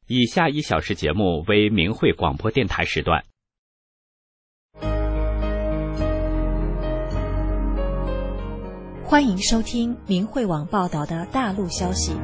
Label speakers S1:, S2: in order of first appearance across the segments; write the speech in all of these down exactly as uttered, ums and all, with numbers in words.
S1: 以下一小时节目为明慧广播电台时段。
S2: 欢迎收听明慧网报道的大陆消息。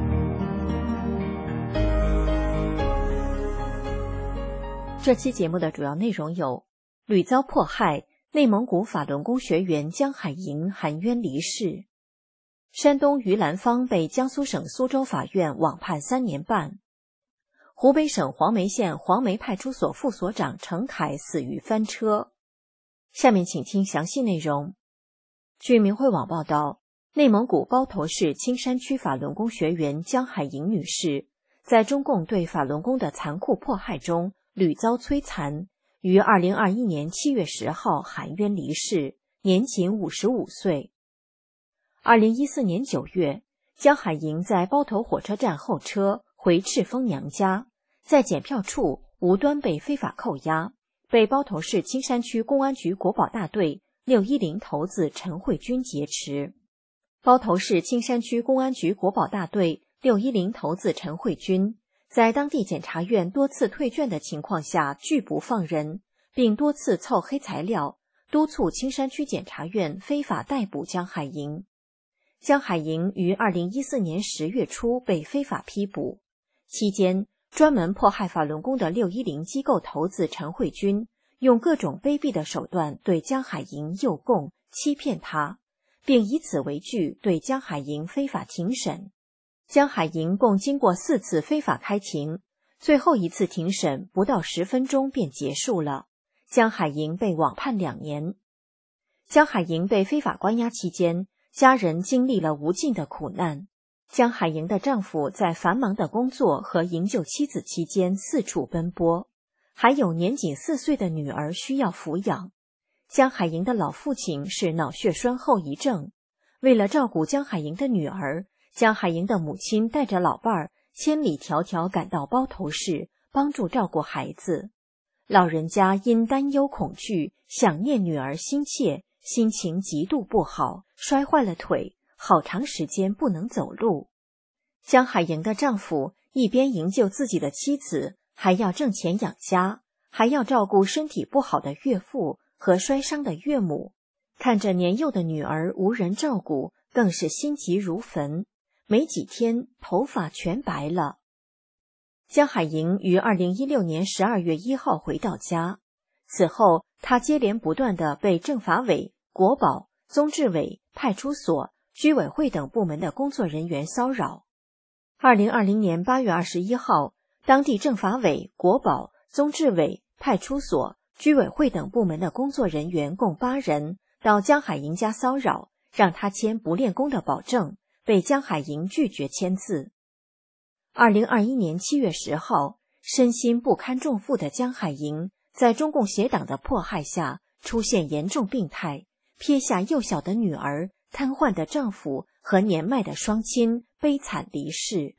S2: 这期节目的主要内容有：屡遭迫害，内蒙古法轮功学员江海莹含冤离世；山东于兰芳被江苏省苏州法院网判三年半；湖北省黄梅县黄梅派出所副所长程凯死于翻车。下面请听详细内容。据明慧网报道，内蒙古包头市青山区法轮功学员江海莹女士在中共对法轮功的残酷迫害中屡遭摧残，于二零二一年七月十号含冤离世，年仅五十五岁。二零一四年九月，江海莹在包头火车站候车回赤峰娘家，在检票处无端被非法扣押，被包头市青山区公安局国保大队六一零头子陈慧君劫持。包头市青山区公安局国保大队六一零头子陈慧君在当地检察院多次退卷的情况下拒不放人，并多次凑黑材料，督促青山区检察院非法逮捕江海莹。江海莹于二零一四年十月初被非法批捕，期间专门迫害法轮功的六一零机构头子陈慧君用各种卑鄙的手段对江海莹诱供欺骗他，并以此为据对江海莹非法庭审。江海莹共经过四次非法开庭，最后一次庭审不到十分钟便结束了，江海莹被网判两年。江海莹被非法关押期间，家人经历了无尽的苦难。江海莹的丈夫在繁忙的工作和营救妻子期间四处奔波，还有年仅四岁的女儿需要抚养。江海莹的老父亲是脑血栓后遗症，为了照顾江海莹的女儿，江海莹的母亲带着老伴儿千里迢迢赶到包头市，帮助照顾孩子。老人家因担忧恐惧，想念女儿心切，心情极度不好，摔坏了腿，好长时间不能走路。江海莹的丈夫一边营救自己的妻子，还要挣钱养家，还要照顾身体不好的岳父和摔伤的岳母，看着年幼的女儿无人照顾，更是心急如焚，没几天头发全白了。江海莹于二零一六年十二月一号回到家，此后她接连不断地被政法委、国保、宗治委、派出所、居委会等部门的工作人员骚扰。二零二零年八月二十一号，当地政法委、国保、宗治委、派出所、居委会等部门的工作人员共八人到江海莹家骚扰，让她签不练功的保证，被江海莹拒绝签字。二零二一年七月十号，身心不堪重负的江海莹在中共协党的迫害下出现严重病态，撇下幼小的女儿、瘫痪的丈夫和年迈的双亲，悲惨离世。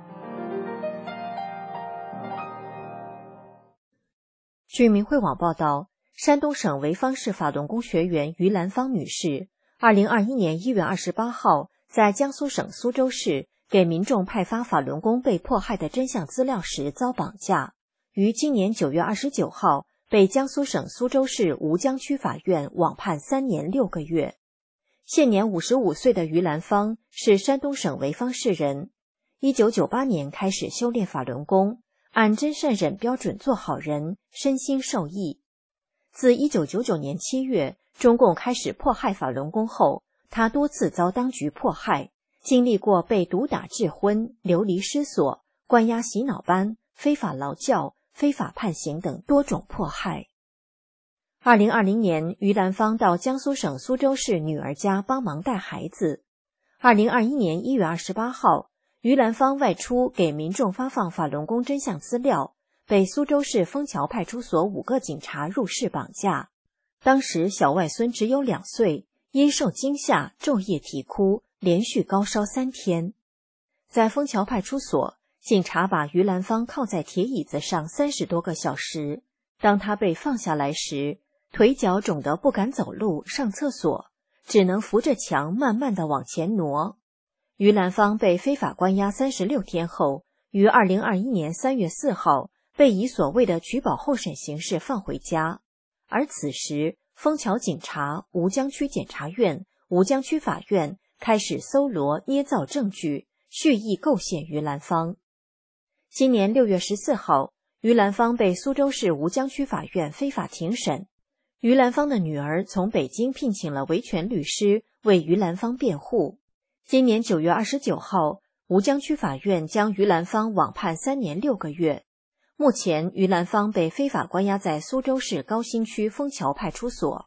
S2: 据明慧网报道，山东省潍坊市法轮功学员于兰芳女士二零二一年一月二十八号在江苏省苏州市给民众派发法轮功被迫害的真相资料时遭绑架，于今年九月二十九号被江苏省苏州市吴江区法院网判三年六个月。现年五十五岁的于兰芳是山东省潍坊市人，一九九八年开始修炼法轮功，按真善忍标准做好人，身心受益。自一九九九年七月中共开始迫害法轮功后，他多次遭当局迫害，经历过被毒打致昏、流离失所、关押洗脑班、非法劳教、非法判刑等多种迫害。二零二零年，于兰芳到江苏省苏州市女儿家帮忙带孩子。二零二一年一月二十八号，于兰芳外出给民众发放法轮功真相资料，被苏州市枫桥派出所五个警察入室绑架。当时小外孙只有两岁，因受惊吓昼夜啼哭，连续高烧三天。在枫桥派出所，警察把于兰芳靠在铁椅子上三十多个小时。当他被放下来时，腿脚肿得不敢走路、上厕所，只能扶着墙慢慢地往前挪。于兰芳被非法关押三十六天后， 于二零二一年三月四号被以所谓的取保候审形式放回家，而此时枫桥警察、吴江区检察院、吴江区法院开始搜罗捏造证据，蓄意构陷于兰芳。今年六月十四号，于兰芳被苏州市吴江区法院非法庭审。于兰芳的女儿从北京聘请了维权律师为于兰芳辩护。今年九月二十九号，吴江区法院将于兰芳网判三年六个月。目前，于兰芳被非法关押在苏州市高新区枫桥派出所。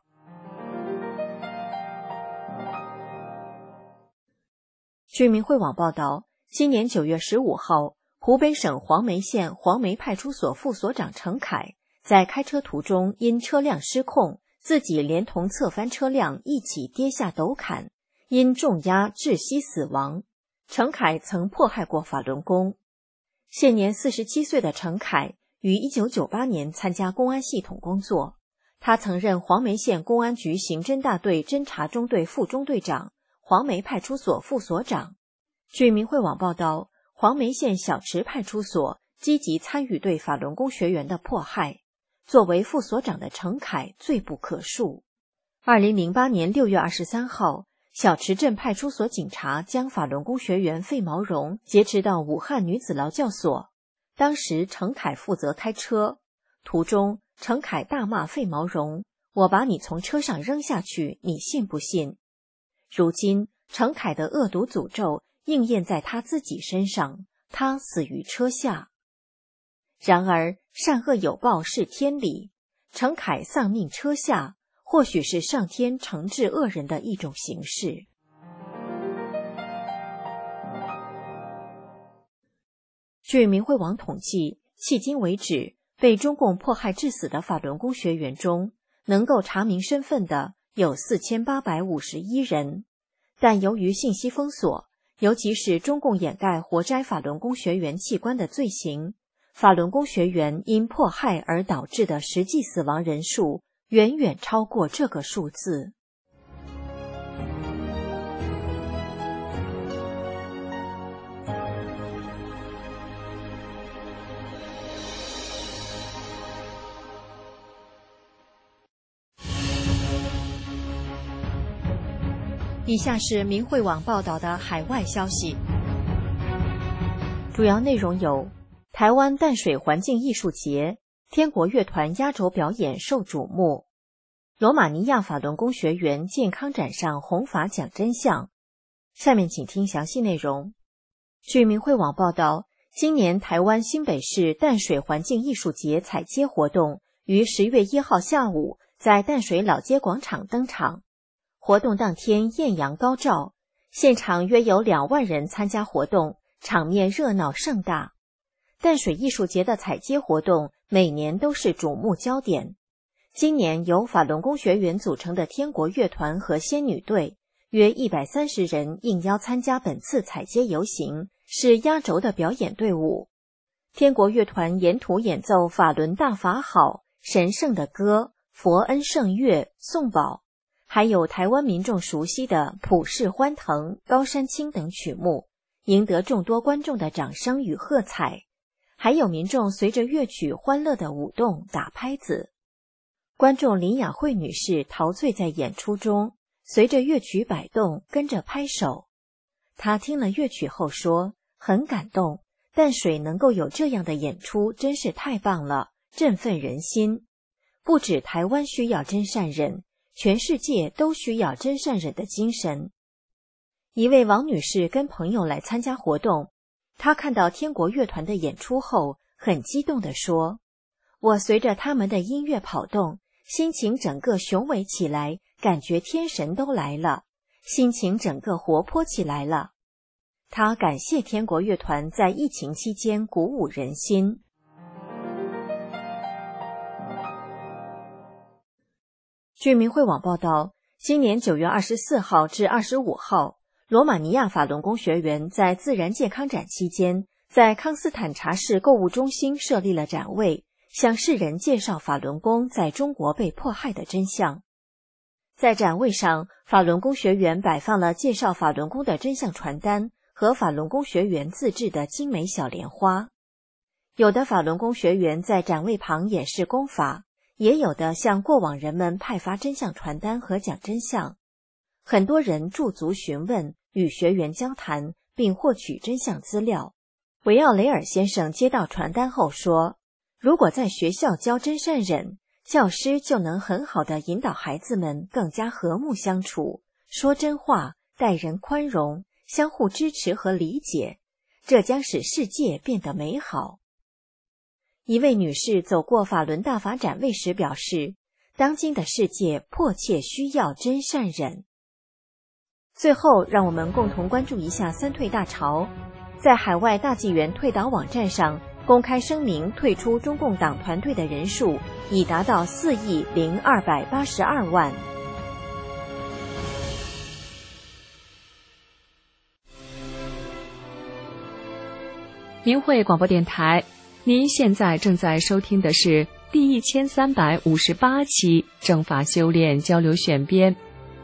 S2: 据明慧网报道，今年九月十五号，湖北省黄梅县黄梅派出所副所长程凯在开车途中因车辆失控，自己连同侧翻车辆一起跌下陡坎，因重压窒息死亡。程凯曾迫害过法轮功。现年四十七岁的程凯于一九九八年参加公安系统工作，他曾任黄梅县公安局刑侦大队侦查中队副中队长、黄梅派出所副所长。据明慧网报道，黄梅县小池派出所积极参与对法轮功学员的迫害，作为副所长的程凯罪不可恕。二零零八年六月二十三号，小池镇派出所警察将法轮功学员费毛荣劫持到武汉女子劳教所，当时程凯负责开车，途中程凯大骂费毛荣：“我把你从车上扔下去，你信不信？”如今程凯的恶毒诅咒应验在他自己身上，他死于车下。然而善恶有报是天理，程凯丧命车下，或许是上天惩治恶人的一种形式。据明慧网统计，迄今为止，被中共迫害致死的法轮功学员中，能够查明身份的有四千八百五十一人，但由于信息封锁，尤其是中共掩盖活摘法轮功学员器官的罪行，法轮功学员因迫害而导致的实际死亡人数远远超过这个数字。以下是明慧网报道的海外消息，主要内容有：台湾淡水环境艺术节，天国乐团压轴表演受瞩目；罗马尼亚法轮功学员健康展上弘法讲真相。下面请听详细内容。据明慧网报道，今年台湾新北市淡水环境艺术节采接活动于十月一号下午在淡水老街广场登场。活动当天艳阳高照，现场约有两万人参加活动，场面热闹盛大。淡水艺术节的采接活动每年都是瞩目焦点。今年由法轮功学员组成的天国乐团和仙女队约一百三十人应邀参加本次采接游行，是压轴的表演队伍。天国乐团沿途演奏法轮大法好、神圣的歌、佛恩圣乐、颂宝，还有台湾民众熟悉的普世欢腾、高山青等曲目，赢得众多观众的掌声与喝彩。还有民众随着乐曲欢乐的舞动、打拍子。观众林雅慧女士陶醉在演出中，随着乐曲摆动，跟着拍手。她听了乐曲后说，很感动，淡水能够有这样的演出真是太棒了，振奋人心。不止台湾需要真善忍，全世界都需要真善忍的精神。一位王女士跟朋友来参加活动，她看到天国乐团的演出后，很激动地说：“我随着他们的音乐跑动，心情整个雄伟起来，感觉天神都来了，心情整个活泼起来了。”她感谢天国乐团在疫情期间鼓舞人心。据明慧网报道，今年九月二十四号至二十五号，罗马尼亚法轮功学员在自然健康展期间，在康斯坦察市购物中心设立了展位，向世人介绍法轮功在中国被迫害的真相。在展位上，法轮功学员摆放了介绍法轮功的真相传单和法轮功学员自制的精美小莲花。有的法轮功学员在展位旁演示功法，也有的向过往人们派发真相传单和讲真相。很多人驻足询问，与学员交谈，并获取真相资料。维奥雷尔先生接到传单后说，如果在学校教真善忍，教师就能很好地引导孩子们更加和睦相处，说真话，待人宽容，相互支持和理解，这将使世界变得美好。一位女士走过法轮大法展位时表示，当今的世界迫切需要真善忍。最后，让我们共同关注一下三退大潮。在海外大纪元退党网站上公开声明退出中共党团队的人数已达到四亿零二百八十二万。
S3: 明慧广播电台，您现在正在收听的是第一千三百五十八期正法修炼交流选编。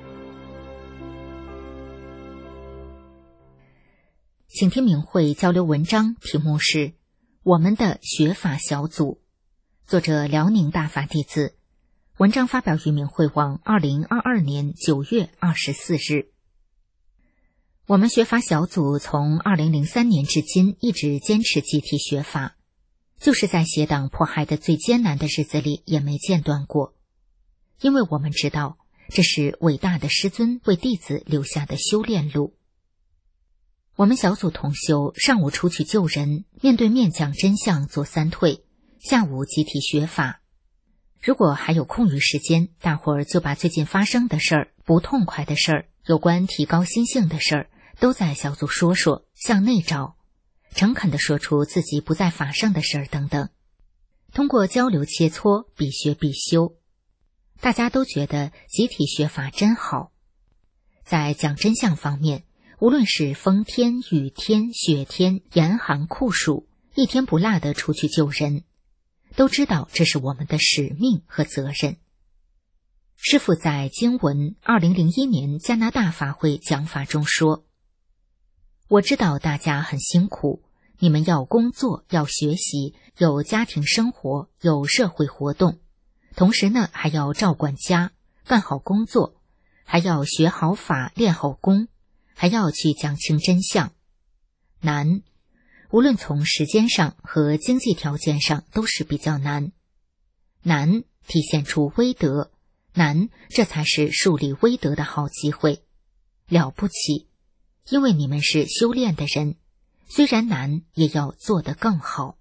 S4: 请听明慧交流文章，题目是《我们的学法小组》，作者辽宁大法弟子。文章发表于明慧网二零二二年九月二十四日。我们学法小组从二零零三年至今一直坚持集体学法，就是在邪党迫害的最艰难的日子里也没间断过。因为我们知道，这是伟大的师尊为弟子留下的修炼路。我们小组同修上午出去救人，面对面讲真相做三退，下午集体学法。如果还有空余时间，大伙儿就把最近发生的事儿、不痛快的事儿、有关提高心性的事儿，都在小组说说，向内找，诚恳地说出自己不在法上的事儿等等。通过交流切磋，必学必修。大家都觉得集体学法真好。在讲真相方面，无论是风天、雨天、雪天、严寒酷暑，一天不落地出去救人，都知道这是我们的使命和责任。师父在经文二零零一年加拿大法会讲法中说，我知道大家很辛苦，你们要工作，要学习，有家庭生活，有社会活动，同时呢还要照管家，干好工作，还要学好法，练好功，还要去讲清真相。难，无论从时间上和经济条件上都是比较难。难体现出威德，难这才是树立威德的好机会。了不起，因为你们是修炼的人，虽然难也要做得更好。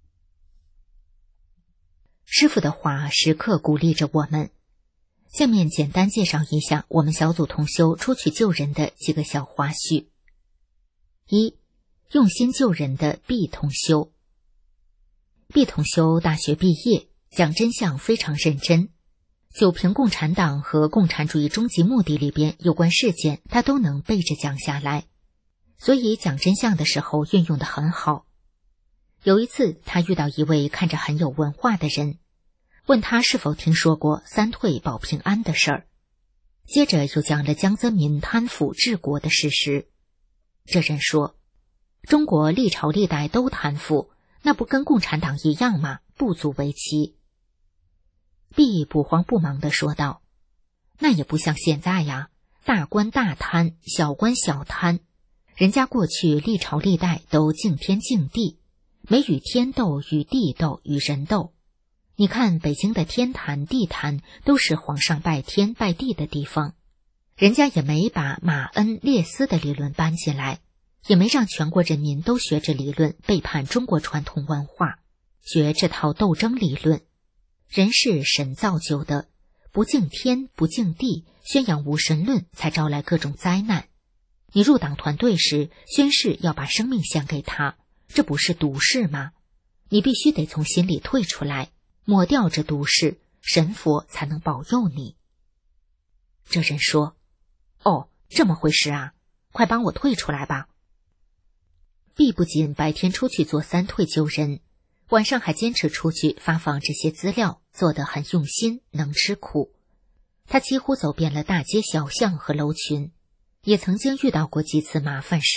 S4: 师父的话时刻鼓励着我们。下面简单介绍一下我们小组同修出去救人的几个小花絮。一、用心救人的毕同修。毕同修大学毕业，讲真相非常认真，九评共产党和共产主义终极目的里边有关事件，他都能背着讲下来，所以讲真相的时候运用得很好。有一次，他遇到一位看着很有文化的人，问他是否听说过三退保平安的事儿，接着又讲了江泽民贪腐治国的事实。这人说，中国历朝历代都贪腐，那不跟共产党一样吗？不足为奇。毕不慌不忙地说道，那也不像现在呀，大官大贪，小官小贪，人家过去历朝历代都敬天敬地，没与天斗，与地斗，与人斗。你看北京的天坛地坛都是皇上拜天拜地的地方，人家也没把马恩列斯的理论搬进来，也没让全国人民都学这理论，背叛中国传统文化，学这套斗争理论。人是神造就的，不敬天不敬地，宣扬无神论，才招来各种灾难。你入党团队时宣誓要把生命献给他，这不是毒誓吗？你必须得从心里退出来，抹掉这毒誓，神佛才能保佑你。这人说，哦，这么回事啊，快帮我退出来吧。毕不仅白天出去做三退救人，晚上还坚持出去发放这些资料，做得很用心，能吃苦。他几乎走遍了大街小巷和楼群，也曾经遇到过几次麻烦事，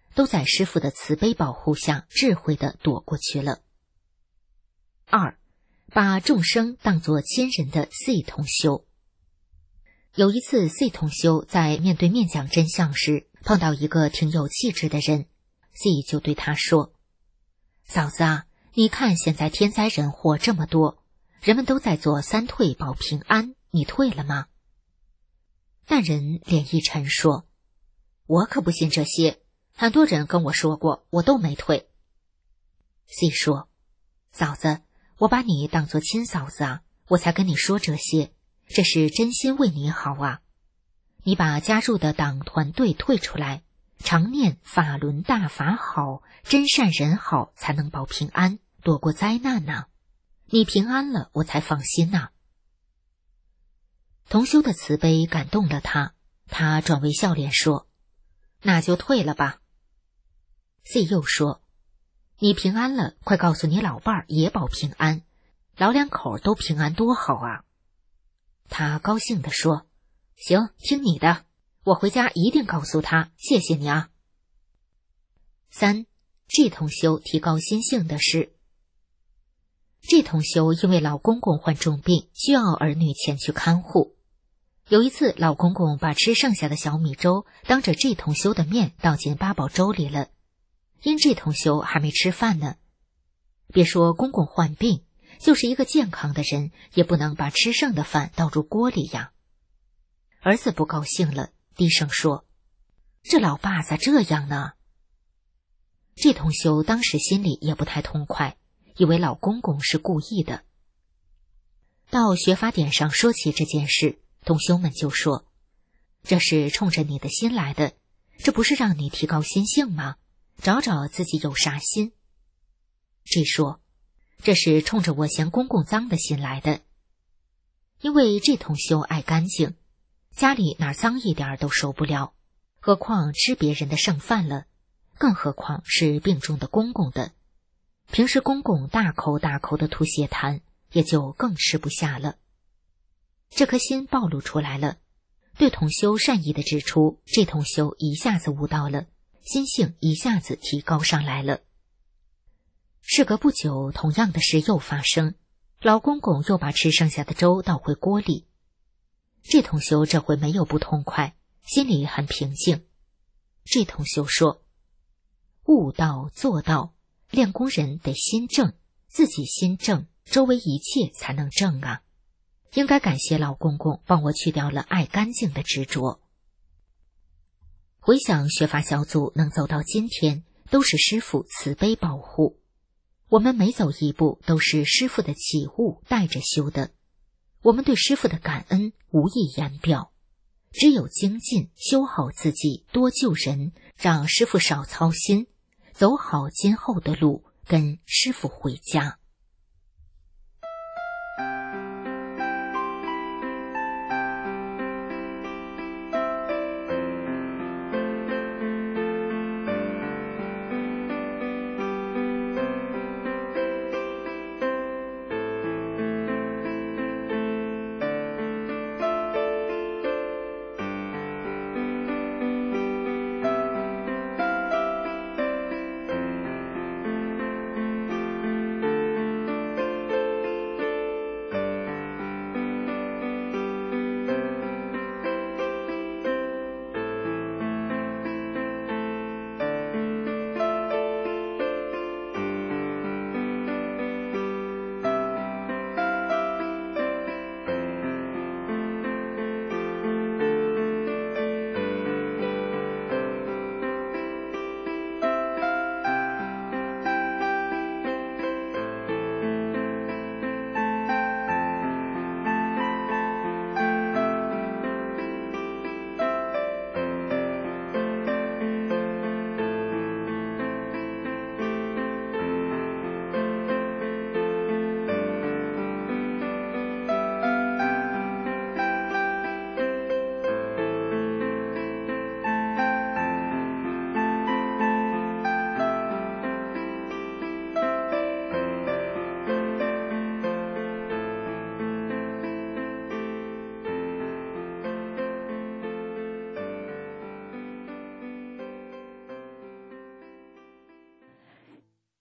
S4: 都在师父的慈悲保护下智慧地躲过去了。二，把众生当作亲人的 C 同修。有一次 C 同修在面对面讲真相时，碰到一个挺有气质的人， C 就对他说：嫂子啊，你看现在天灾人祸这么多，人们都在做三退保平安，你退了吗？那人脸一沉说：我可不信这些，很多人跟我说过，我都没退。 C 说：嫂子，我把你当作亲嫂子啊，我才跟你说这些，这是真心为你好啊。你把加入的党团队退出来，常念法轮大法好，真善人好，才能保平安，躲过灾难呐、啊。你平安了，我才放心呐、啊。同修的慈悲感动了他，他转为笑脸说：那就退了吧。 C 又说：你平安了，快告诉你老伴儿也保平安，老两口都平安多好啊。他高兴地说：行，听你的，我回家一定告诉他，谢谢你啊。三， G 同修提高心性的事。 G 同修因为老公公患重病，需要儿女前去看护。有一次，老公公把吃剩下的小米粥当着 G 同修的面倒进八宝粥里了，因 G 同修还没吃饭呢。别说公公患病，就是一个健康的人也不能把吃剩的饭倒入锅里呀。儿子不高兴了，低声说：这老爸咋这样呢？ G 同修当时心里也不太痛快，以为老公公是故意的。到学法典上说起这件事，同修们就说：这是冲着你的心来的，这不是让你提高心性吗？找找自己有啥心。 G 说：这是冲着我嫌公公脏的心来的。因为 G 同修爱干净，家里哪脏一点都受不了，何况吃别人的剩饭了，更何况是病中的公公的。平时公公大口大口的吐血痰，也就更吃不下了。这颗心暴露出来了，对同修善意的指出，这同修一下子悟到了，心性一下子提高上来了。事隔不久，同样的事又发生，老公公又把吃剩下的粥倒回锅里。这同修这回没有不痛快，心里很平静。这同修说：悟道做道，练功人得心正，自己心正，周围一切才能正啊。应该感谢老公公帮我去掉了爱干净的执着。回想学法小组能走到今天，都是师父慈悲保护。我们每走一步都是师父的启悟带着修的，我们对师父的感恩无以言表。只有精进修好自己，多救人，让师父少操心，走好今后的路，跟师父回家。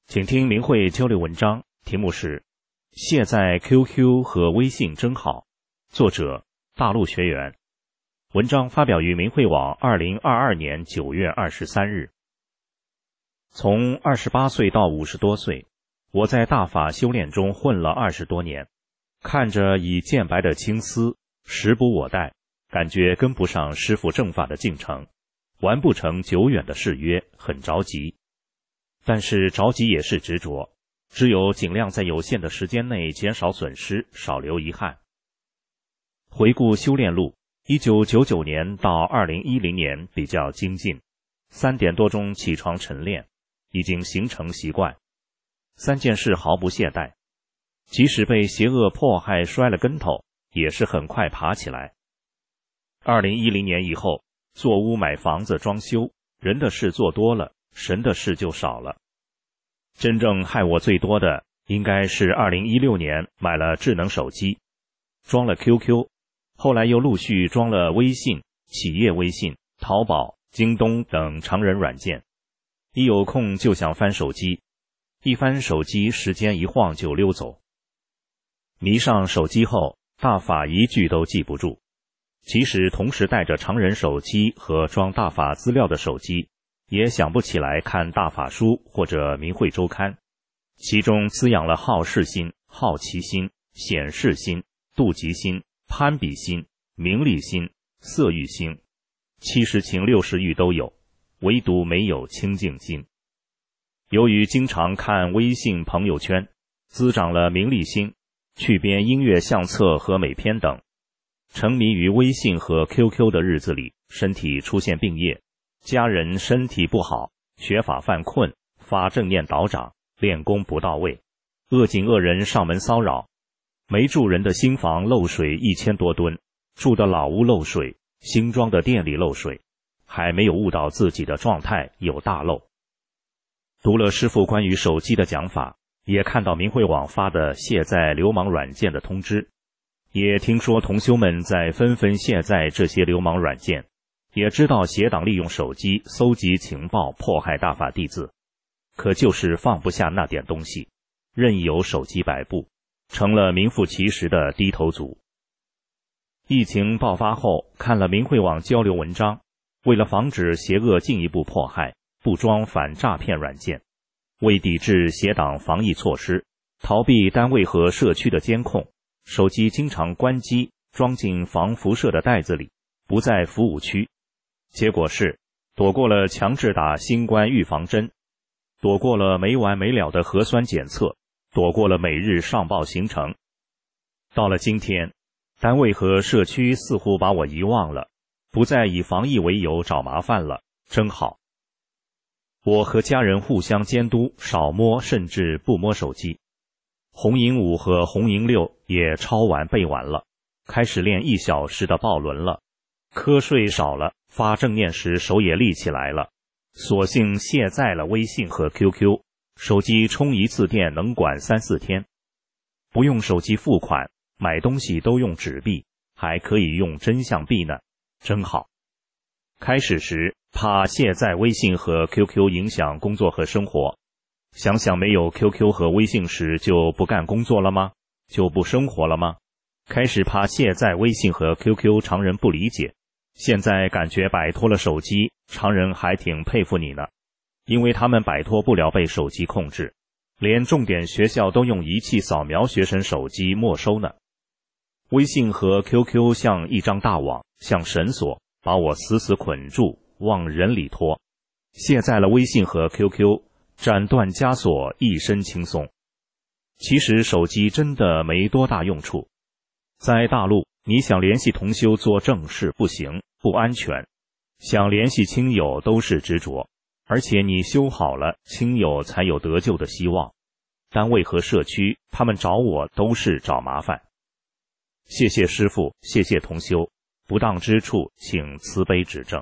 S5: 请听明慧交流文章，题目是卸载 Q Q 和微信真好，作者大陆学员。文章发表于明慧网二零二二年九月二十三日。从二十八岁到五十多岁，我在大法修炼中混了二十多年，看着已渐白的青丝，时不我待，感觉跟不上师父正法的进程，完不成久远的誓约，很着急。但是着急也是执着，只有尽量在有限的时间内减少损失，少留遗憾。回顾修炼路，一九九九年到二零一零年比较精进，三点多钟起床晨练，已经形成习惯。三件事毫不懈怠，即使被邪恶迫害摔了跟头，也是很快爬起来。二零一零年以后，做屋买房子装修，人的事做多了，神的事就少了。真正害我最多的应该是二零一六年买了智能手机，装了 Q Q， 后来又陆续装了微信、企业微信、淘宝、京东等常人软件。一有空就想翻手机，一翻手机时间一晃就溜走。迷上手机后，大法一句都记不住。即使同时带着常人手机和装大法资料的手机，也想不起来看大法书或者明慧周刊，其中滋养了好事心、好奇心、显示心、妒忌心、攀比心、名利心、色欲心，七十情六十欲都有，唯独没有清净心。由于经常看微信朋友圈，滋长了名利心，去编音乐相册和美片等，沉迷于微信和 Q Q 的日子里，身体出现病业，家人身体不好，学法犯困，发正念倒长，练功不到位，恶境恶人上门骚扰，没住人的新房漏水一千多吨，住的老屋漏水，新装的店里漏水，还没有悟到自己的状态有大漏。读了师父关于手机的讲法，也看到明慧网发的卸载流氓软件的通知，也听说同修们在纷纷卸载这些流氓软件，也知道邪党利用手机搜集情报迫害大法弟子，可就是放不下那点东西，任由手机摆布，成了名副其实的低头族。疫情爆发后，看了明慧网交流文章，为了防止邪恶进一步迫害，不装反诈骗软件，为抵制邪党防疫措施，逃避单位和社区的监控，手机经常关机，装进防辐射的袋子里，不在服务区。结果是躲过了强制打新冠预防针，躲过了没完没了的核酸检测，躲过了每日上报行程。到了今天，单位和社区似乎把我遗忘了，不再以防疫为由找麻烦了，真好。我和家人互相监督，少摸甚至不摸手机。红营五和红营六也抄完背完了，开始练一小时的抱轮了。瞌睡少了，发正念时手也立起来了，索性卸载了微信和 Q Q， 手机充一次电能管三四天。不用手机付款，买东西都用纸币，还可以用真相币呢，真好。开始时怕卸载微信和 Q Q 影响工作和生活，想想没有 Q Q 和微信时就不干工作了吗？就不生活了吗？开始怕卸载微信和 Q Q 常人不理解，现在感觉摆脱了手机，常人还挺佩服你呢，因为他们摆脱不了被手机控制，连重点学校都用仪器扫描学生手机没收呢。微信和 Q Q 像一张大网，像绳索，把我死死捆住，往人里拖。卸载了微信和 Q Q， 斩断枷锁，一身轻松。其实手机真的没多大用处。在大陆，你想联系同修做正事不行，不安全；想联系亲友都是执着，而且你修好了，亲友才有得救的希望。单位和社区，他们找我都是找麻烦。谢谢师父，谢谢同修，不当之处请慈悲指正。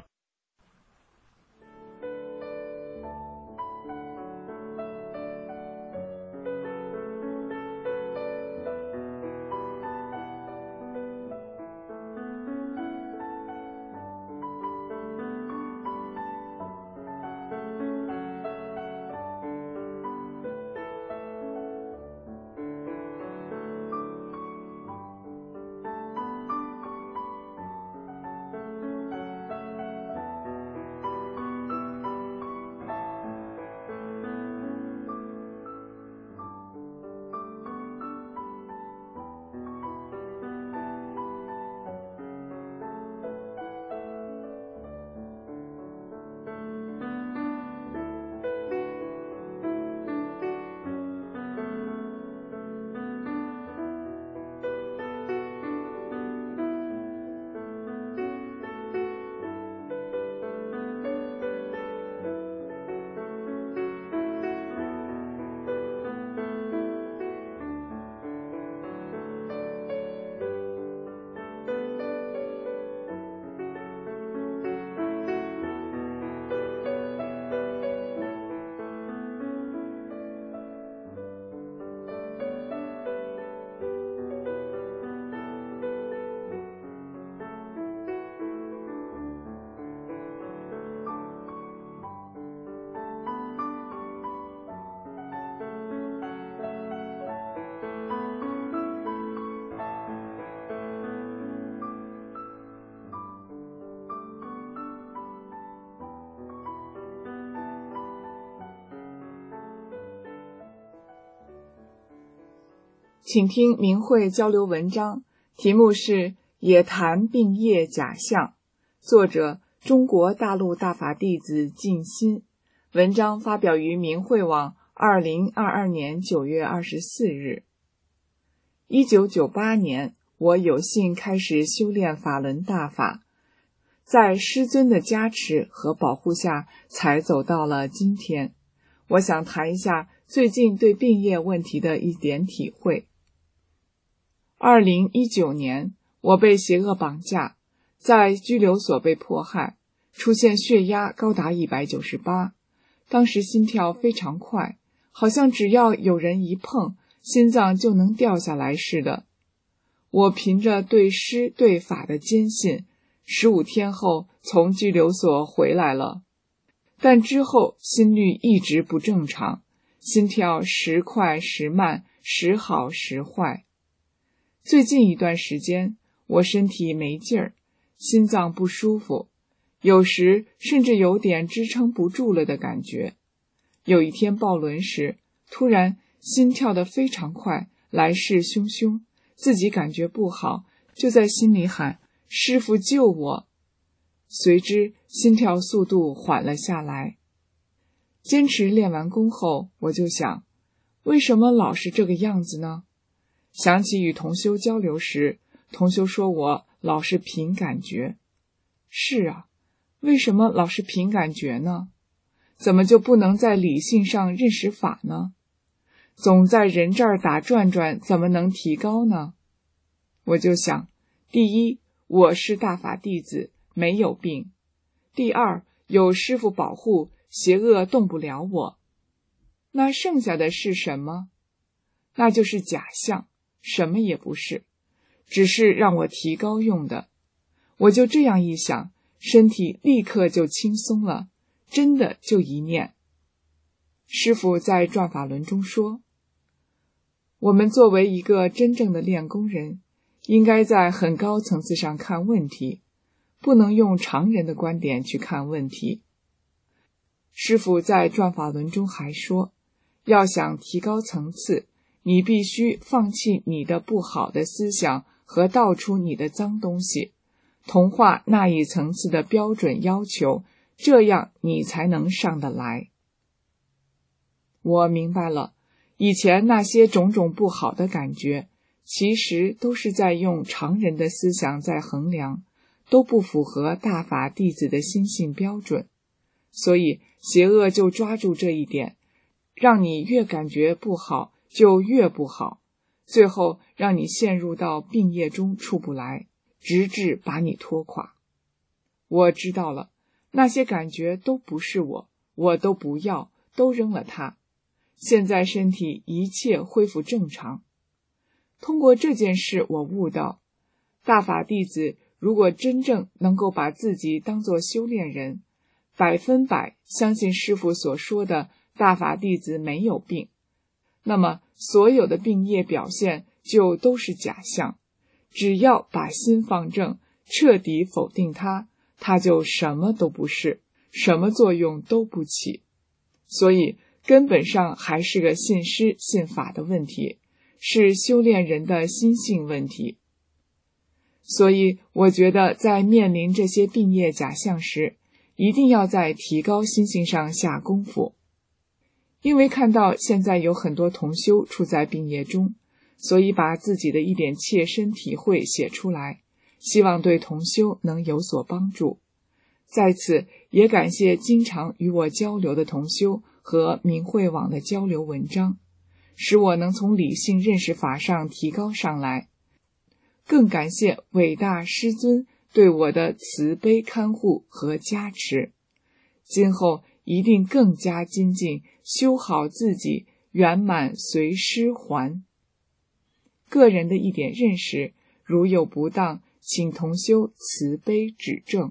S6: 请听明慧交流文章，题目是《也谈病业假象》，作者中国大陆大法弟子静心，文章发表于明慧网二零二二年九月二十四日。一九九八年，我有幸开始修炼法轮大法，在师尊的加持和保护下，才走到了今天。我想谈一下最近对病业问题的一点体会。二零一九年，我被邪恶绑架，在拘留所被迫害，出现血压高达一百九十八，当时心跳非常快，好像只要有人一碰，心脏就能掉下来似的。我凭着对师对法的坚信，十五天后从拘留所回来了，但之后心率一直不正常，心跳时快时慢，时好时坏。最近一段时间，我身体没劲儿，心脏不舒服，有时甚至有点支撑不住了的感觉。有一天抱轮时，突然心跳得非常快，来势汹汹，自己感觉不好，就在心里喊：师父救我！随之心跳速度缓了下来。坚持练完功后，我就想，为什么老是这个样子呢？想起与同修交流时，同修说我老是凭感觉。是啊，为什么老是凭感觉呢？怎么就不能在理性上认识法呢？总在人这儿打转转，怎么能提高呢？我就想，第一，我是大法弟子，没有病；第二，有师父保护，邪恶动不了我。那剩下的是什么？那就是假象，什么也不是，只是让我提高用的。我就这样一想，身体立刻就轻松了，真的就一念。师父在转法轮中说，我们作为一个真正的练功人，应该在很高层次上看问题，不能用常人的观点去看问题。师父在转法轮中还说，要想提高层次，你必须放弃你的不好的思想和道出你的脏东西，同化那一层次的标准要求，这样你才能上得来。我明白了，以前那些种种不好的感觉，其实都是在用常人的思想在衡量，都不符合大法弟子的心性标准。所以邪恶就抓住这一点，让你越感觉不好就越不好，最后让你陷入到病业中出不来，直至把你拖垮。我知道了，那些感觉都不是我，我都不要，都扔了它。现在身体一切恢复正常。通过这件事，我悟到，大法弟子如果真正能够把自己当作修炼人，百分百相信师父所说的大法弟子没有病，那么所有的病业表现就都是假象。只要把心放正，彻底否定它，它就什么都不是，什么作用都不起。所以根本上还是个信师信法的问题，是修炼人的心性问题。所以我觉得在面临这些病业假象时，一定要在提高心性上下功夫。因为看到现在有很多同修处在病业中，所以把自己的一点切身体会写出来，希望对同修能有所帮助。在此也感谢经常与我交流的同修和明慧网的交流文章，使我能从理性认识法上提高上来。更感谢伟大师尊对我的慈悲看护和加持，今后一定更加精进，修好自己，圆满随师还。个人的一点认识，如有不当，请同修慈悲指正。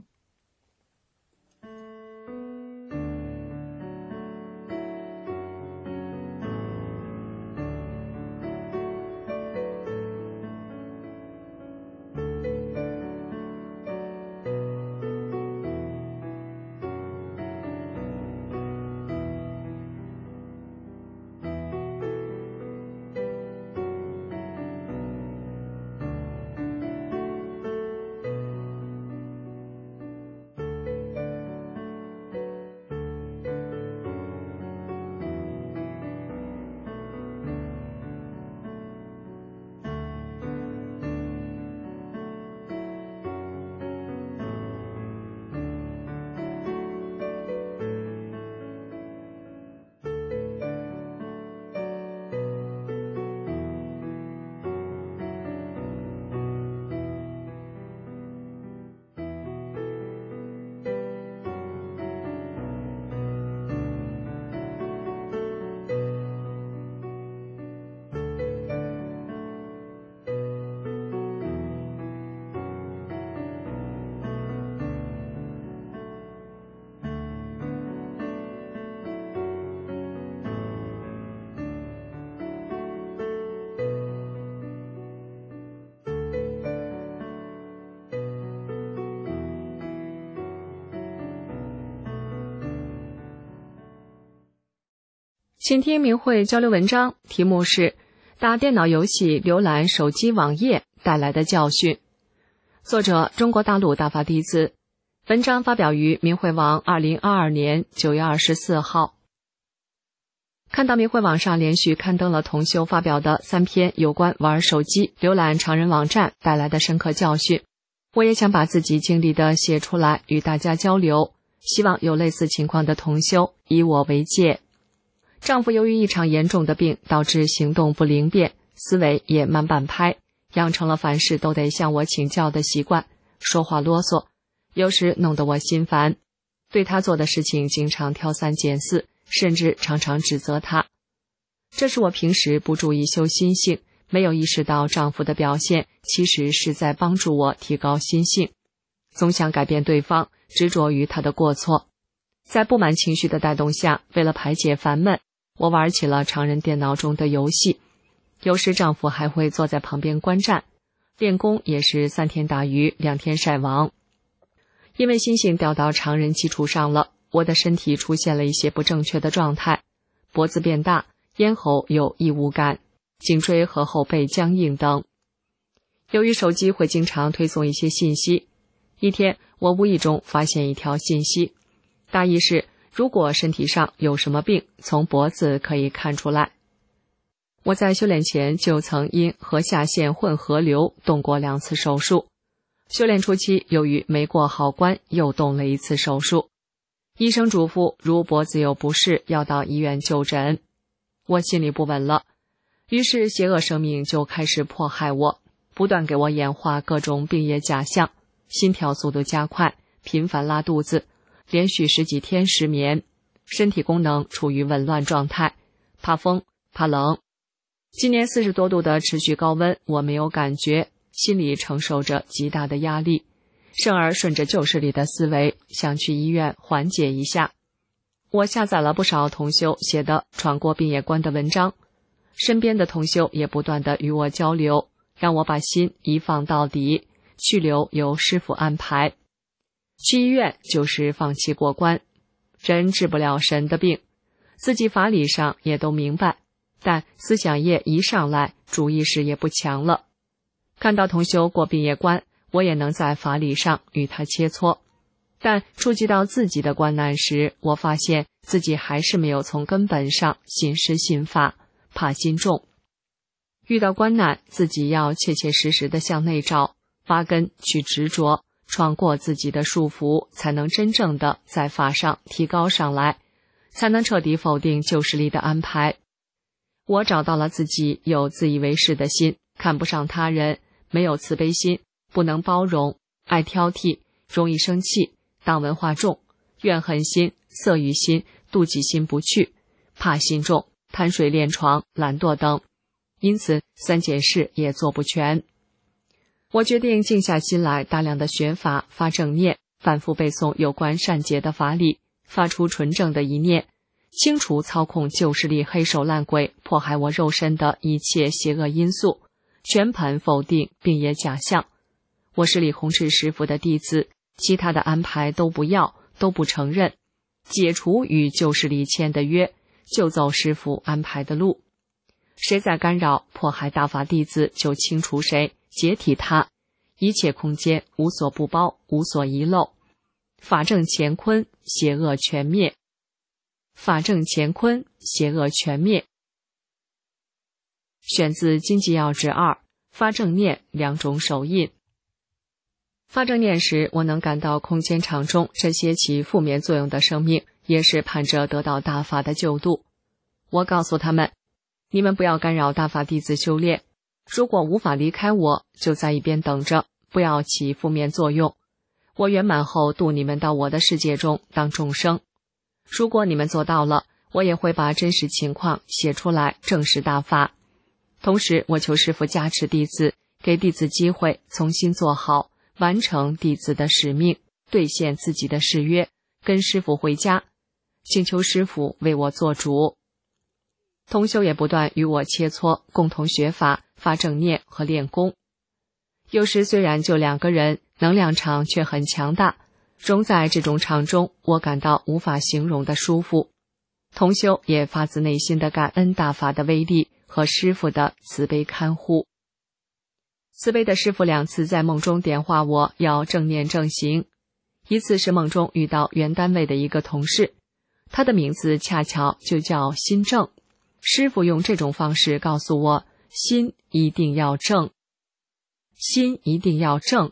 S3: 请听明慧交流文章，题目是打电脑游戏浏览手机网页带来的教训。作者中国大陆大法弟子，文章发表于明慧网二零二二年九月二十四号。看到明慧网上连续刊登了同修发表的三篇有关玩手机浏览常人网站带来的深刻教训，我也想把自己经历的写出来与大家交流，希望有类似情况的同修以我为戒。丈夫由于一场严重的病，导致行动不灵便，思维也慢半拍，养成了凡事都得向我请教的习惯，说话啰嗦，有时弄得我心烦，对他做的事情经常挑三拣四，甚至常常指责他。这是我平时不注意修心性，没有意识到丈夫的表现其实是在帮助我提高心性，总想改变对方，执着于他的过错。在不满情绪的带动下，为了排解烦闷，我玩起了常人电脑中的游戏，有时丈夫还会坐在旁边观战，练功也是三天打鱼两天晒网。因为心性掉到常人基础上了，我的身体出现了一些不正确的状态，脖子变大，咽喉有异物感，颈椎和后背僵硬等。由于手机会经常推送一些信息，一天我无意中发现一条信息，大意是如果身体上有什么病，从脖子可以看出来。我在修炼前就曾因颌下腺混合瘤动过两次手术，修炼初期由于没过好关，又动了一次手术。医生嘱咐如脖子有不适，要到医院就诊。我心里不稳了，于是邪恶生命就开始迫害我，不断给我演化各种病业假象，心跳速度加快，频繁拉肚子，连续十几天失眠，身体功能处于紊乱状态，怕风怕冷。今年四十多度的持续高温我没有感觉，心里承受着极大的压力，甚而顺着旧势力的思维，想去医院缓解一下。我下载了不少同修写的闯过病业关的文章，身边的同修也不断地与我交流，让我把心一放到底，去留由师父安排。去医院就是放弃过关，人治不了神的病，自己法理上也都明白，但思想业一上来，主意识也不强了。看到同修过病业关，我也能在法理上与他切磋，但触及到自己的关难时，我发现自己还是没有从根本上信师信法，怕心重。遇到关难，自己要切切实实地向内找，挖根去执着，闯过自己的束缚，才能真正的在法上提高上来，才能彻底否定旧势力的安排。我找到了自己有自以为是的心，看不上他人，没有慈悲心，不能包容，爱挑剔，容易生气，党文化重，怨恨心、色欲心、妒忌心不去，怕心重，贪睡恋床、懒惰等，因此三件事也做不全。我决定静下心来，大量的学法，发正念，反复背诵有关善解的法理，发出纯正的一念，清除操控旧势力黑手烂鬼迫害我肉身的一切邪恶因素，全盘否定并业假象。我是李洪志师父的弟子，其他的安排都不要，都不承认，解除与旧势力签的约，就走师父安排的路。谁在干扰迫害大法弟子，就清除谁，解体他，一切空间无所不包，无所遗漏。法正乾坤，邪恶全灭。法正乾坤，邪恶全灭。选自《经济要旨二》，发正念两种手印。发正念时，我能感到空间场中这些起负面作用的生命，也是盼着得到大法的救度。我告诉他们，你们不要干扰大法弟子修炼，如果无法离开我，就在一边等着，不要起负面作用。我圆满后度你们到我的世界中当众生。如果你们做到了，我也会把真实情况写出来，证实大法。同时我求师父加持弟子，给弟子机会重新做好，完成弟子的使命，兑现自己的誓约，跟师父回家，请求师父为我做主。同修也不断与我切磋，共同学法，发正念和练功。有时虽然就两个人，能量场却很强大，融在这种场中，我感到无法形容的舒服。 同修也发自内心的感恩大法的威力和师父的慈悲看护。慈悲的师父两次在梦中点化我要正念正行，一次是梦中遇到原单位的一个同事，他的名字恰巧就叫心正，师父用这种方式告诉我，心一定要正，心一定要正。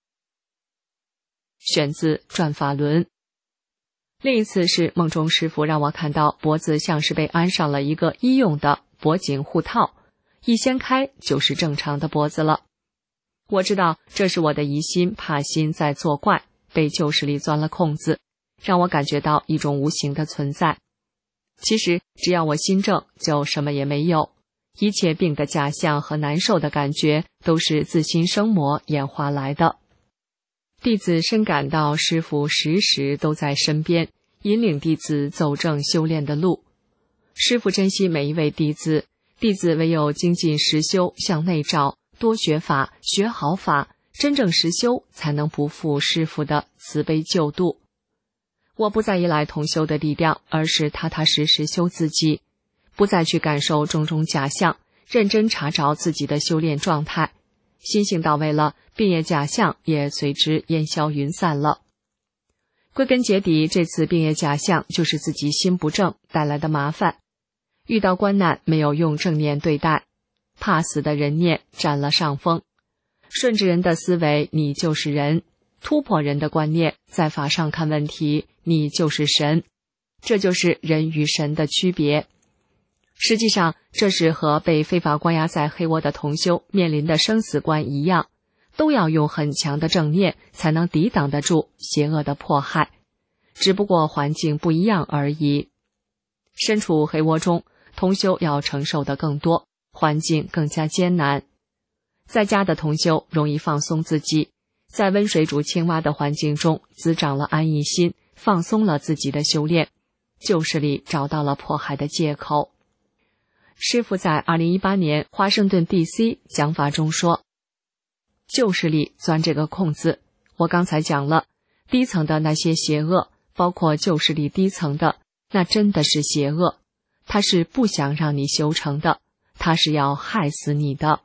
S3: 选自《转法轮》。另一次是梦中师父让我看到脖子像是被安上了一个医用的脖颈护套，一掀开就是正常的脖子了。我知道这是我的疑心怕心在作怪，被旧势力钻了空子，让我感觉到一种无形的存在。其实只要我心正，就什么也没有，一切病的假象和难受的感觉都是自心生魔演化来的。弟子深感到师父时时都在身边，引领弟子走正修炼的路。师父珍惜每一位弟子，弟子唯有精进实修，向内照，多学法，学好法，真正实修，才能不负师父的慈悲救度。我不再依赖同修的力量，而是踏踏实实修自己，不再去感受种种假象，认真查找自己的修炼状态。心性到位了，病业假象也随之烟消云散了。归根结底，这次病业假象就是自己心不正带来的麻烦。遇到关难没有用正念对待，怕死的人念占了上风。顺着人的思维，你就是人；突破人的观念，在法上看问题，你就是神。这就是人与神的区别。实际上，这是和被非法关押在黑窝的同修面临的生死关一样，都要用很强的正念才能抵挡得住邪恶的迫害，只不过环境不一样而已。身处黑窝中，同修要承受的更多，环境更加艰难。在家的同修容易放松自己，在温水煮青蛙的环境中滋长了安逸心，放松了自己的修炼，旧势力找到了迫害的借口。师父在二零一八年华盛顿 D C 讲法中说，旧势力钻这个空子，我刚才讲了，低层的那些邪恶，包括旧势力低层的，那真的是邪恶，他是不想让你修成的，他是要害死你的。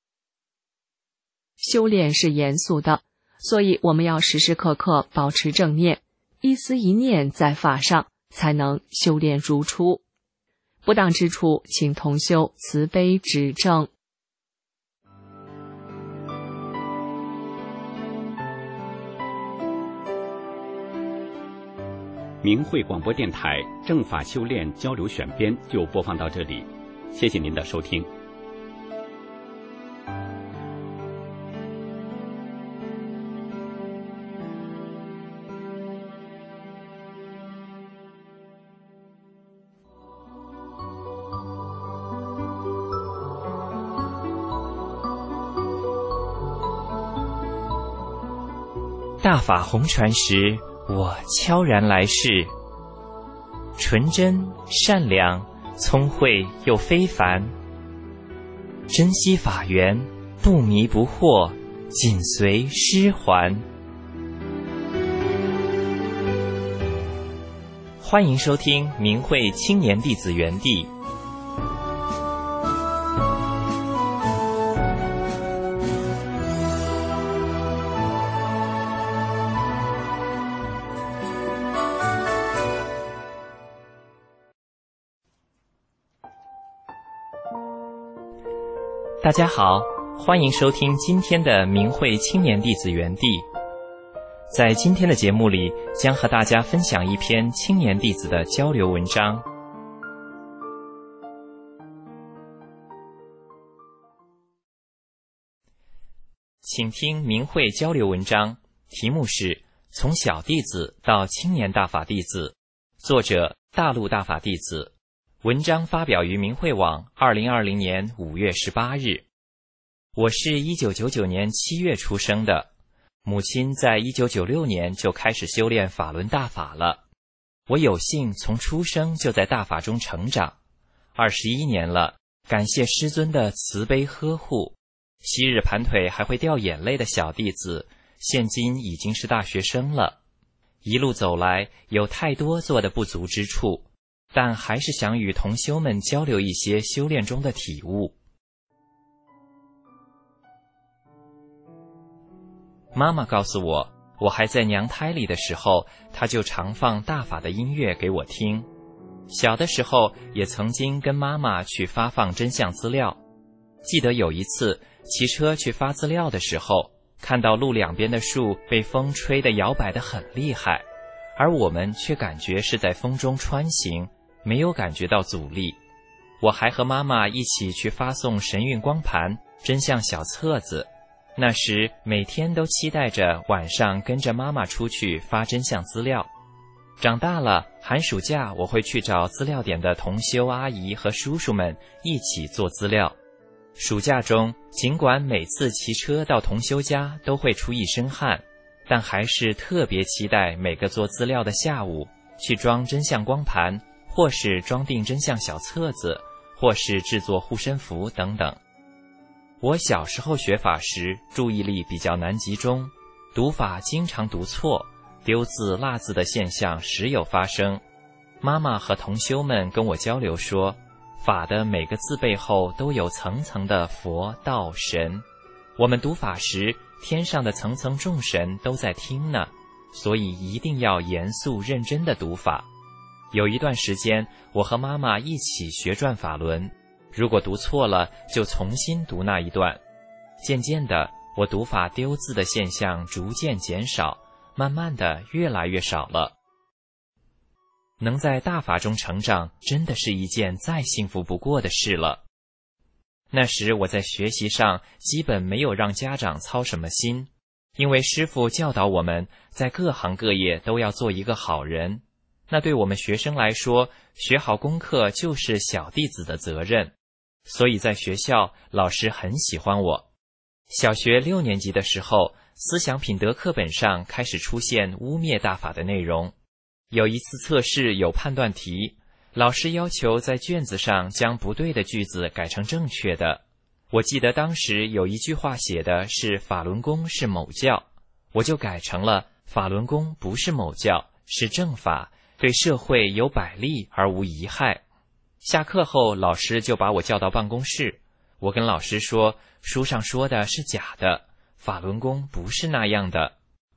S3: 修炼是严肃的，所以我们要时时刻刻保持正念，一思一念在法上，才能修炼如初。不当之处，请同修慈悲指正。
S1: 明慧广播电台正法修炼交流选编就播放到这里，谢谢您的收听。
S7: 大法红传时，我悄然来世，纯真善良，聪慧又非凡，珍惜法缘，不迷不惑，紧随师还。欢迎收听明慧青年弟子园地。大家好，欢迎收听今天的明慧青年弟子园地。在今天的节目里，将和大家分享一篇青年弟子的交流文章。请听明慧交流文章，题目是从小弟子到青年大法弟子，作者大陆大法弟子。文章发表于明慧网二零二零年五月十八日。我是一九九九年七月出生的，母亲在一九九六年就开始修炼法轮大法了。我有幸从出生就在大法中成长，二十一年了，感谢师尊的慈悲呵护。昔日盘腿还会掉眼泪的小弟子，现今已经是大学生了。一路走来，有太多做的不足之处， 但还是想与同修们交流一些修炼中的体悟。妈妈告诉我，我还在娘胎里的时候，她就常放大法的音乐给我听。小的时候也曾经跟妈妈去发放真相资料。记得有一次骑车去发资料的时候，看到路两边的树被风吹得摇摆得很厉害，而我们却感觉是在风中穿行，没有感觉到阻力。我还和妈妈一起去发送神韵光盘、真相小册子。那时每天都期待着晚上跟着妈妈出去发真相资料。长大了，寒暑假我会去找资料点的同修阿姨和叔叔们一起做资料。暑假中，尽管每次骑车到同修家都会出一身汗，但还是特别期待每个做资料的下午去装真相光盘，或是装订真相小册子，或是制作护身符等等。我小时候学法时注意力比较难集中，读法经常读错，丢字落字的现象时有发生。妈妈和同修们跟我交流说，法的每个字背后都有层层的佛道神，我们读法时天上的层层众神都在听呢，所以一定要严肃认真的读法。有一段时间我和妈妈一起学转法轮，如果读错了就重新读那一段。渐渐的，我读法丢字的现象逐渐减少，慢慢的越来越少了。能在大法中成长，真的是一件再幸福不过的事了。那时我在学习上基本没有让家长操什么心，因为师父教导我们在各行各业都要做一个好人，那对我们学生来说，学好功课就是小弟子的责任。所以在学校，老师很喜欢我。小学六年级的时候，思想品德课本上开始出现污蔑大法的内容。有一次测试有判断题，老师要求在卷子上将不对的句子改成正确的。我记得当时有一句话写的是法轮功是某教，我就改成了法轮功不是某教，是正法，对社会有百利而无一害。下课后，老师就把我叫到办公室，我跟老师说，书上说的是假的，法轮功不是那样的。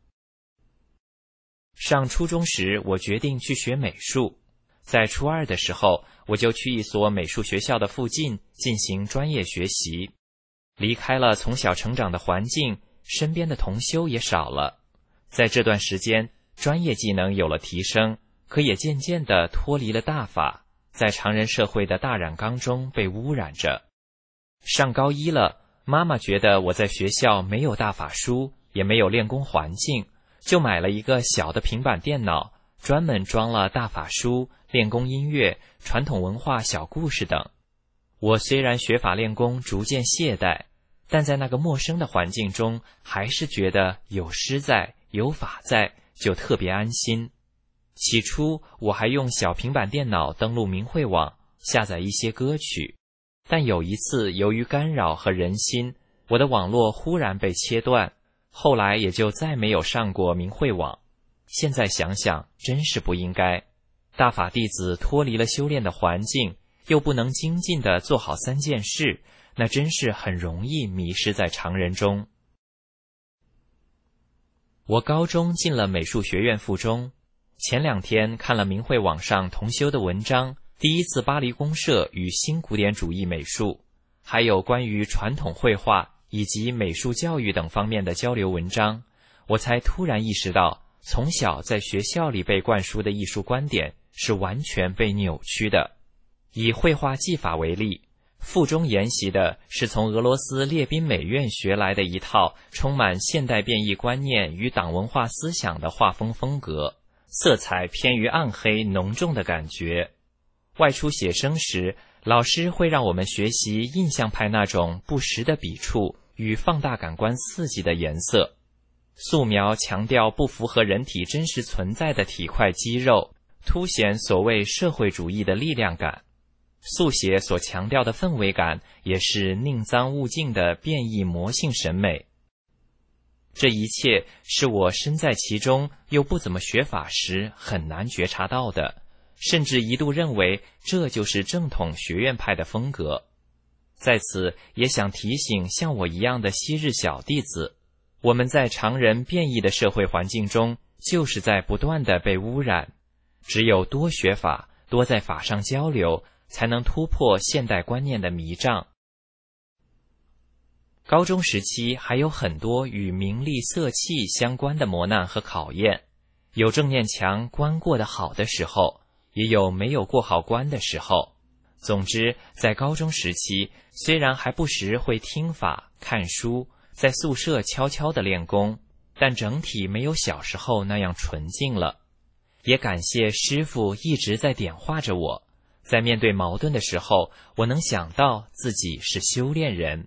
S7: 上初中时，我决定去学美术。在初二的时候，我就去一所美术学校的附近进行专业学习。离开了从小成长的环境，身边的同修也少了。在这段时间，专业技能有了提升，可也渐渐地脱离了大法，在常人社会的大染缸中被污染着。上高一了，妈妈觉得我在学校没有大法书，也没有练功环境，就买了一个小的平板电脑，专门装了大法书、练功音乐、传统文化小故事等。我虽然学法练功逐渐懈怠，但在那个陌生的环境中，还是觉得有师在，有法在，就特别安心。起初我还用小平板电脑登录明慧网，下载一些歌曲，但有一次由于干扰和人心，我的网络忽然被切断，后来也就再没有上过明慧网。现在想想，真是不应该。大法弟子脱离了修炼的环境，又不能精进地做好三件事，那真是很容易迷失在常人中。我高中进了美术学院附中，前两天看了明慧网上同修的文章，第一次巴黎公社与新古典主义美术，还有关于传统绘画以及美术教育等方面的交流文章，我才突然意识到，从小在学校里被灌输的艺术观点是完全被扭曲的。以绘画技法为例，附中研习的是从俄罗斯列宾美院学来的一套充满现代变异观念与党文化思想的画风风格，色彩偏于暗黑浓重的感觉。外出写生时，老师会让我们学习印象派那种不实的笔触与放大感官刺激的颜色。素描强调不符合人体真实存在的体块肌肉，凸显所谓社会主义的力量感。速写所强调的氛围感，也是宁脏勿净的变异魔性审美。这一切是我身在其中又不怎么学法时很难觉察到的， 甚至一度认为这就是正统学院派的风格。在此也想提醒像我一样的昔日小弟子，我们在常人变异的社会环境中，就是在不断的被污染。只有多学法，多在法上交流，才能突破现代观念的迷障。高中时期还有很多与名利色气相关的磨难和考验，有正念强关过得好的时候，也有没有过好关的时候。总之，在高中时期，虽然还不时会听法、看书，在宿舍悄悄地练功，但整体没有小时候那样纯净了。也感谢师父一直在点化着我，在面对矛盾的时候，我能想到自己是修炼人。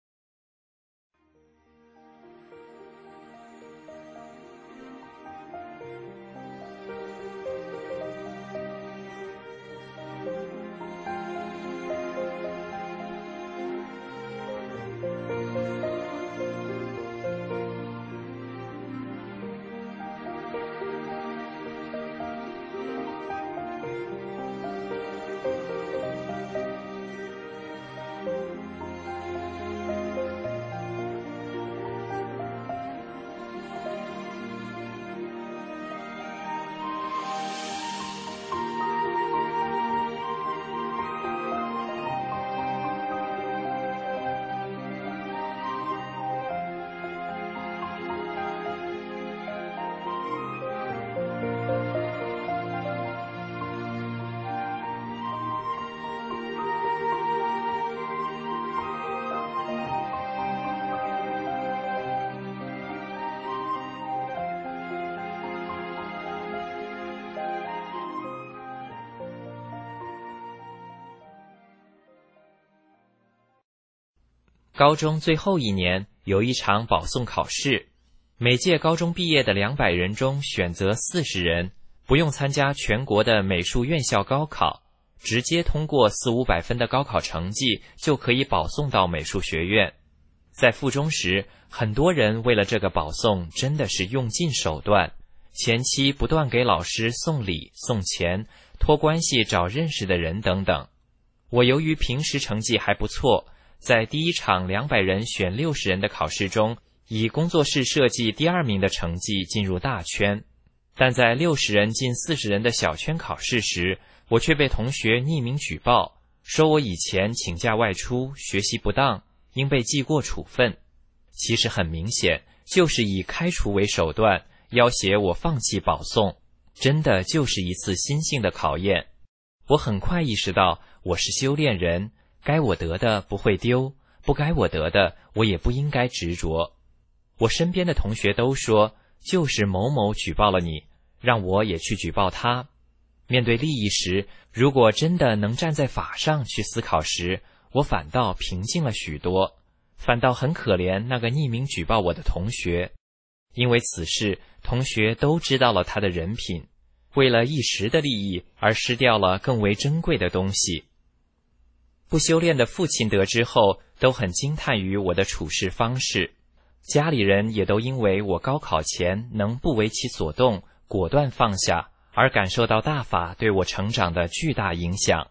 S7: 高中最后一年有一场保送考试，每届高中毕业的两百人中选择四十人，不用参加全国的美术院校高考，直接通过四五百分的高考成绩就可以保送到美术学院。在附中时，很多人为了这个保送真的是用尽手段，前期不断给老师送礼送钱，托关系找认识的人等等。我由于平时成绩还不错，在第一场两百人选六十人的考试中，以工作室设计第二名的成绩进入大圈。但在六十人进四十人的小圈考试时，我却被同学匿名举报，说我以前请假外出，学习不当，应被记过处分。其实很明显，就是以开除为手段，要挟我放弃保送，真的就是一次心性的考验。我很快意识到，我是修炼人，该我得的不会丢，不该我得的我也不应该执着。我身边的同学都说，就是某某举报了你，让我也去举报他。面对利益时，如果真的能站在法上去思考时，我反倒平静了许多，反倒很可怜那个匿名举报我的同学。因为此事，同学都知道了他的人品，为了一时的利益而失掉了更为珍贵的东西。不修炼的父亲得知后，都很惊叹于我的处事方式。家里人也都因为我高考前能不为其所动，果断放下，而感受到大法对我成长的巨大影响。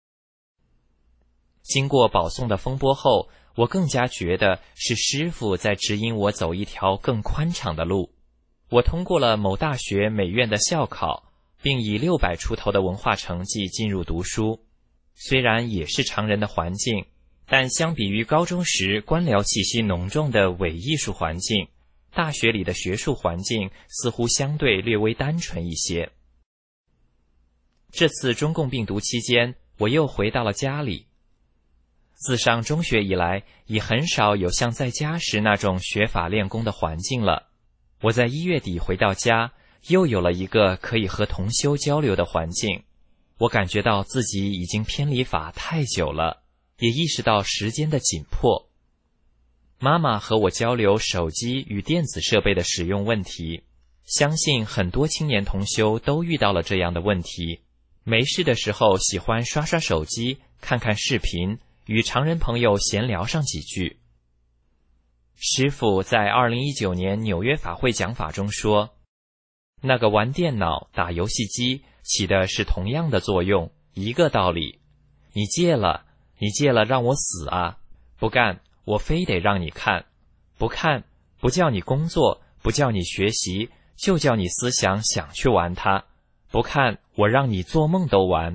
S7: 经过保送的风波后，我更加觉得是师父在指引我走一条更宽敞的路。我通过了某大学美院的校考，并以六百出头的文化成绩进入读书。虽然也是常人的环境，但相比于高中时官僚气息浓重的伪艺术环境，大学里的学术环境似乎相对略微单纯一些。这次中共病毒期间，我又回到了家里。自上中学以来，已很少有像在家时那种学法练功的环境了。我在一月底回到家，又有了一个可以和同修交流的环境。我感觉到自己已经偏离法太久了，也意识到时间的紧迫。妈妈和我交流手机与电子设备的使用问题，相信很多青年同修都遇到了这样的问题。没事的时候喜欢刷刷手机，看看视频，与常人朋友闲聊上几句。师父在二零一九年纽约法会讲法中说，那个玩电脑、打游戏机、 起的是同样的作用，一个道理。你戒了，你戒了让我死啊！不干，我非得让你看。不看，不叫你工作，不叫你学习，就叫你思想想去玩它。不看，我让你做梦都玩。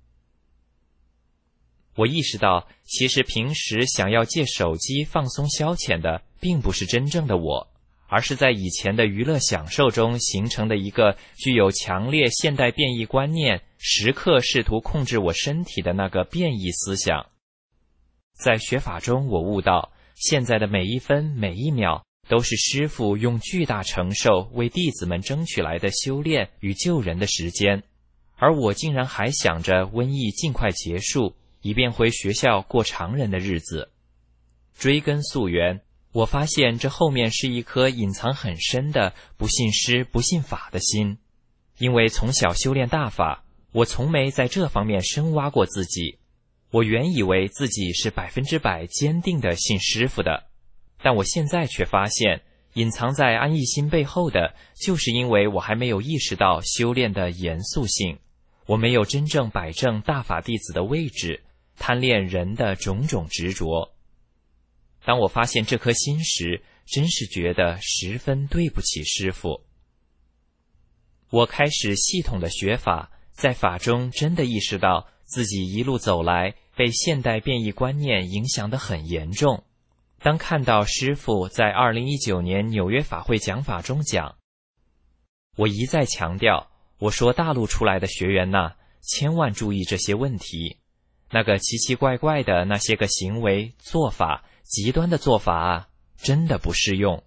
S7: 我意识到，其实平时想要借手机放松消遣的，并不是真正的我，而是在以前的娱乐享受中形成的一个具有强烈现代变异观念，时刻试图控制我身体的那个变异思想。在学法中，我悟到，现在的每一分每一秒，都是师父用巨大承受为弟子们争取来的修炼与救人的时间，而我竟然还想着瘟疫尽快结束，以便回学校过常人的日子。追根溯源，我发现这后面是一颗隐藏很深的不信师不信法的心。因为从小修炼大法，我从没在这方面深挖过自己。我原以为自己是百分之百坚定的信师父的，但我现在却发现，隐藏在安逸心背后的，就是因为我还没有意识到修炼的严肃性，我没有真正摆正大法弟子的位置，贪恋人的种种执着。当我发现这颗心时，真是觉得十分对不起师父。我开始系统的学法，在法中真的意识到自己一路走来被现代变异观念影响得很严重。当看到师父在二零一九年纽约法会讲法中讲，我一再强调，我说大陆出来的学员呐，千万注意这些问题，那个奇奇怪怪的那些个行为做法，极端的做法啊，真的不适用。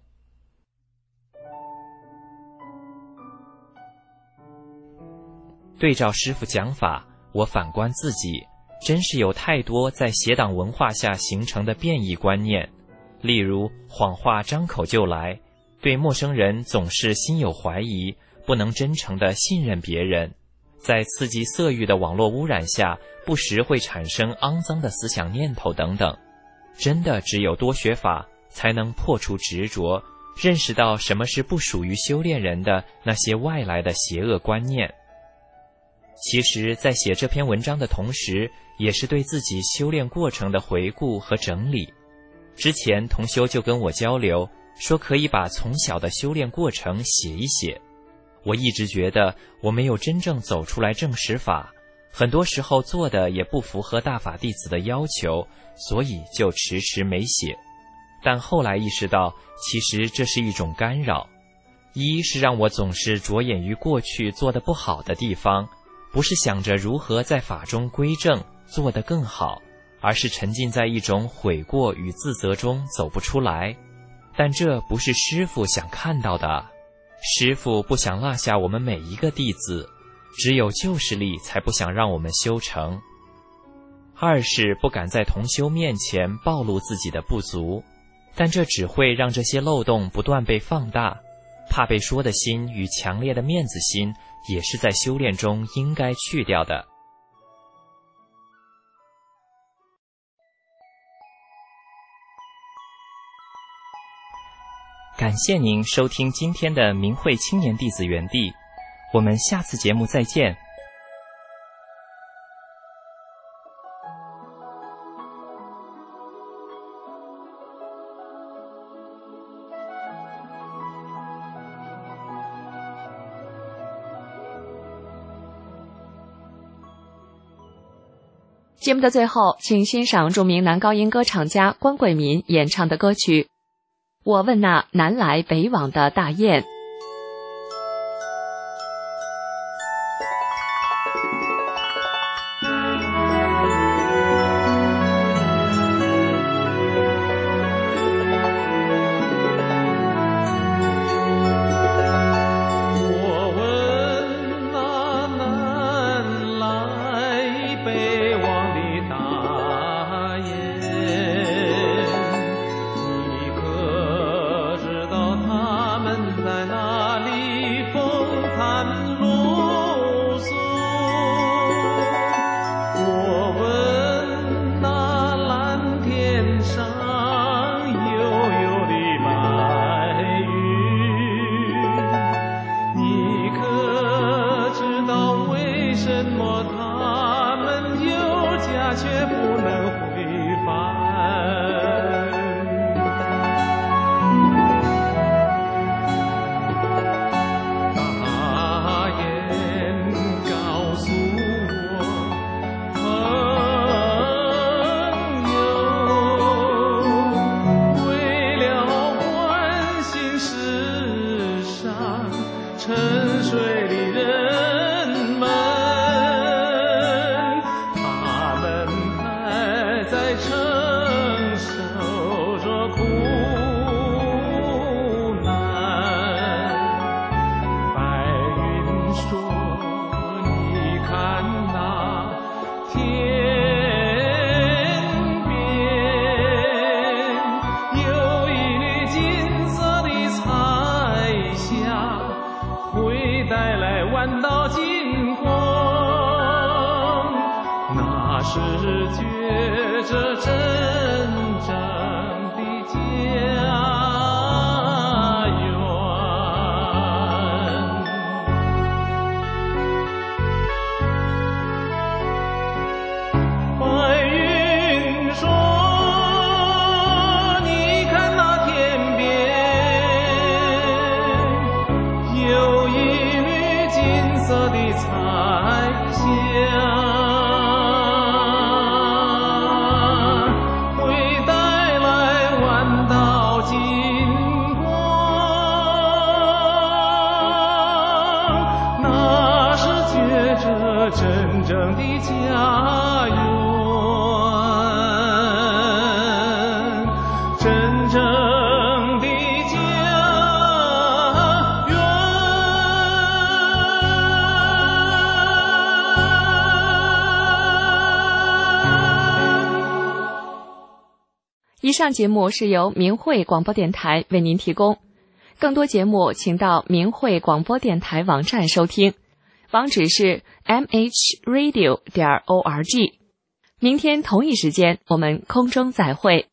S7: 对照师父讲法，我反观自己，真是有太多在邪党文化下形成的变异观念，例如谎话张口就来，对陌生人总是心有怀疑，不能真诚地信任别人，在刺激色欲的网络污染下，不时会产生肮脏的思想念头等等。真的只有多学法，才能破除执着，认识到什么是不属于修炼人的那些外来的邪恶观念。其实在写这篇文章的同时，也是对自己修炼过程的回顾和整理。之前同修就跟我交流，说可以把从小的修炼过程写一写。我一直觉得我没有真正走出来正实法，很多时候做的也不符合大法弟子的要求，所以就迟迟没写。但后来意识到，其实这是一种干扰。一是让我总是着眼于过去做得不好的地方，不是想着如何在法中归正，做得更好，而是沉浸在一种悔过与自责中走不出来。但这不是师父想看到的，师父不想落下我们每一个弟子，只有旧势力才不想让我们修成。二是不敢在同修面前暴露自己的不足，但这只会让这些漏洞不断被放大，怕被说的心与强烈的面子心也是在修炼中应该去掉的。感谢您收听今天的明慧青年弟子园地，我们下次节目再见。
S3: 节目的最后，请欣赏著名男高音歌唱家关贵民演唱的歌曲《我问那南来北往的大雁》。
S8: 在那换到金光，那是觉着真正的家。真正的家园，真正的家园。
S3: 以上节目是由明慧广播电台为您提供，更多节目请到明慧广播电台网站收听。网址是 m h radio 点 org。明天同一时间，我们空中再会。